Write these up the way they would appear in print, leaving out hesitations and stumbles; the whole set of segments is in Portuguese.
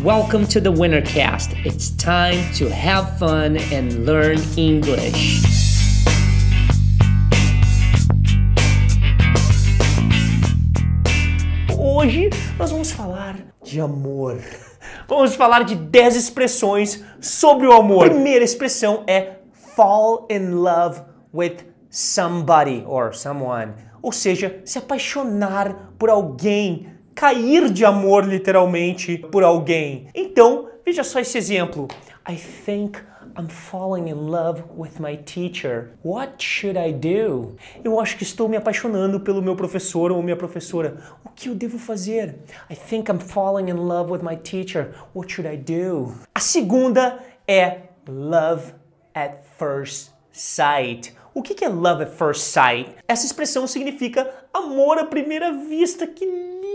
Welcome to the Wintercast. It's time to have fun and learn English. Hoje nós vamos falar de amor. Vamos falar de 10 expressões sobre o amor. A primeira expressão é fall in love with somebody or someone. Ou seja, se apaixonar por alguém, cair de amor literalmente por alguém. Então, veja só esse exemplo. I think I'm falling in love with my teacher. What should I do? Eu acho que estou me apaixonando pelo meu professor ou minha professora. O que eu devo fazer? I think I'm falling in love with my teacher. What should I do? A segunda é love at first sight. O que é love at first sight? Essa expressão significa amor à primeira vista. Que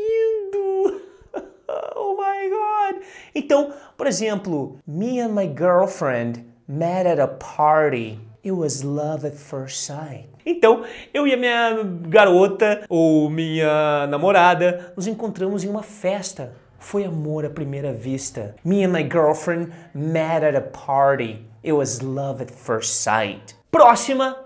lindo! Oh my God! Então, por exemplo, me and my girlfriend met at a party. It was love at first sight. Então, eu e a minha garota ou minha namorada nos encontramos em uma festa. Foi amor à primeira vista. Me and my girlfriend met at a party. It was love at first sight. Próxima,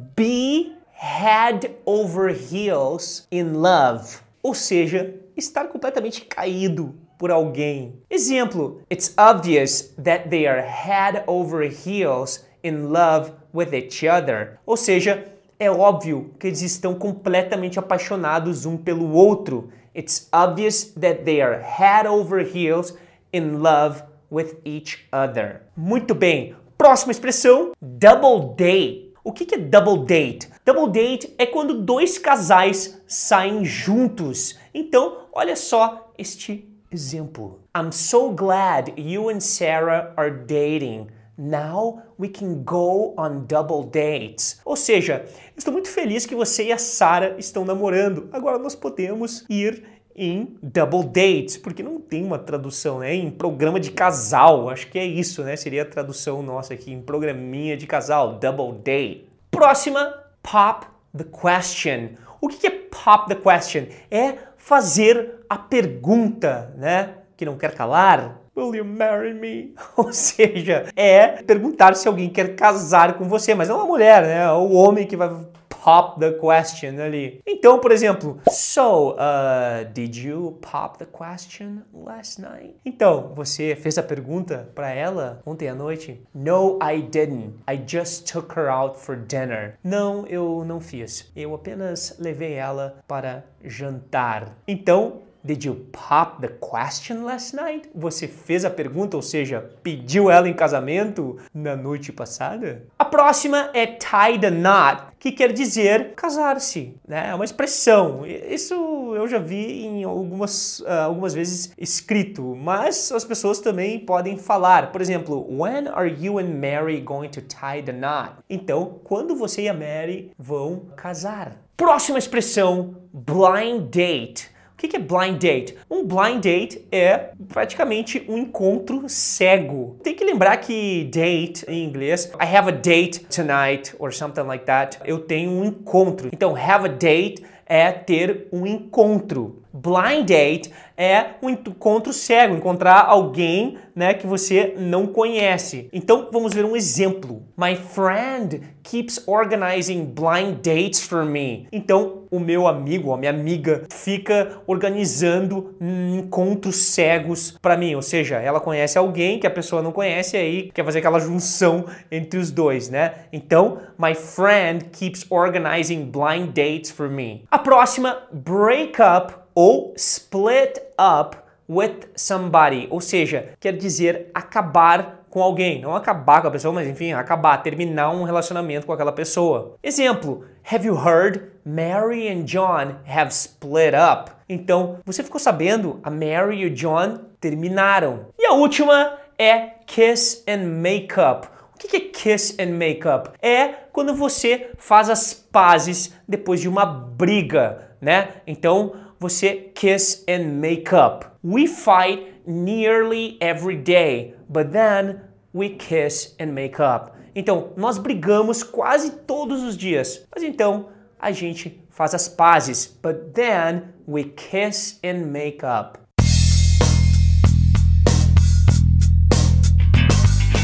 be head over heels in love. Ou seja, estar completamente caído por alguém. Exemplo, it's obvious that they are head over heels in love with each other. Ou seja, é óbvio que eles estão completamente apaixonados um pelo outro. It's obvious that they are head over heels in love with each other. Muito bem. Próxima expressão, double date. O que é double date? Double date é quando dois casais saem juntos. Então, olha só este exemplo. I'm so glad you and Sarah are dating. Now we can go on double dates. Ou seja, eu estou muito feliz que você e a Sarah estão namorando. Agora nós podemos ir em double dates, porque não tem uma tradução, né? Em programa de casal, acho que é isso, né? Seria a tradução nossa aqui, em programinha de casal, double date. Próxima, pop the question. O que é pop the question? É fazer a pergunta, né? Que não quer calar. Will you marry me? Ou seja, é perguntar se alguém quer casar com você, mas não a mulher, né? É o homem que vai pop the question ali. Então, por exemplo, so, did you pop the question last night? Então, você fez a pergunta para ela ontem à noite? No, I didn't. I just took her out for dinner. Não, eu não fiz. Eu apenas levei ela para jantar. Então, did you pop the question last night? Você fez a pergunta, ou seja, pediu ela em casamento na noite passada? A próxima é tie the knot, que quer dizer casar-se, né? É uma expressão. Isso eu já vi em algumas vezes escrito, mas as pessoas também podem falar. Por exemplo, when are you and Mary going to tie the knot? Então, quando você e a Mary vão casar? Próxima expressão, blind date. O que é blind date? Um blind date é praticamente um encontro cego. Tem que lembrar que date, em inglês, I have a date tonight, or something like that. Eu tenho um encontro. Então, have a date é ter um encontro. Blind date é um encontro cego, encontrar alguém, né, que você não conhece. Então, vamos ver um exemplo. My friend keeps organizing blind dates for me. Então, o meu amigo, a minha amiga, fica organizando encontros cegos para mim. Ou seja, ela conhece alguém que a pessoa não conhece e aí quer fazer aquela junção entre os dois, né? Então, my friend keeps organizing blind dates for me. A próxima, break up ou split up with somebody, ou seja, quer dizer acabar com alguém, não acabar com a pessoa, mas enfim, acabar, terminar um relacionamento com aquela pessoa. Exemplo, have you heard? Mary and John have split up. Então, você ficou sabendo? A Mary e o John terminaram. E a última é kiss and make up. O que é kiss and make up? É quando você faz as pazes depois de uma briga, né? Então, você kiss and make up. We fight nearly every day, but then we kiss and make up. Então, nós brigamos quase todos os dias, mas então a gente faz as pazes, but then we kiss and make up.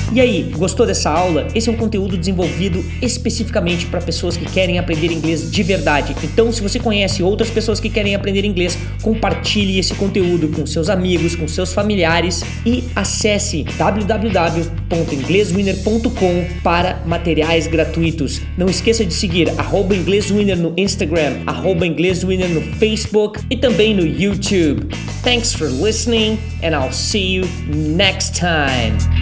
E aí, gostou dessa aula? Esse é um conteúdo desenvolvido especificamente para pessoas que querem aprender inglês de verdade. Então, se você conhece outras pessoas que querem aprender inglês, compartilhe esse conteúdo com seus amigos, com seus familiares e acesse www.ingleswinner.com para materiais gratuitos. Não esqueça de seguir @ingleswinner no Instagram, @ingleswinner no Facebook e também no YouTube. Thanks for listening and I'll see you next time.